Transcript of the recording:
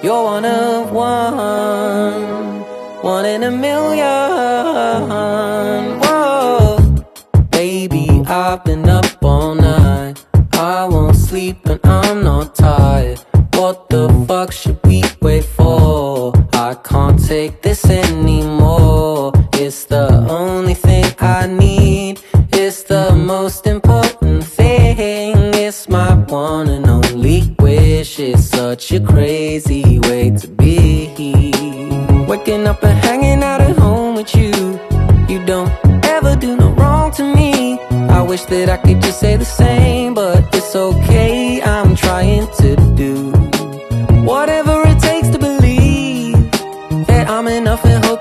You're one of one in a million. Whoa, baby, I've been up all night. I won't sleep and I'm not tired. What the fuck should we wait for? I can't take this anymore. It's the only thing I need. It's the most important thing. It's my one and only wish. It's such a crazy way to be. Waking up and hanging out at home with you. You don't ever do no wrong to me. I wish that I could just say the same, but it's okay, I'm trying to do whatever it takes to believe that I'm enough and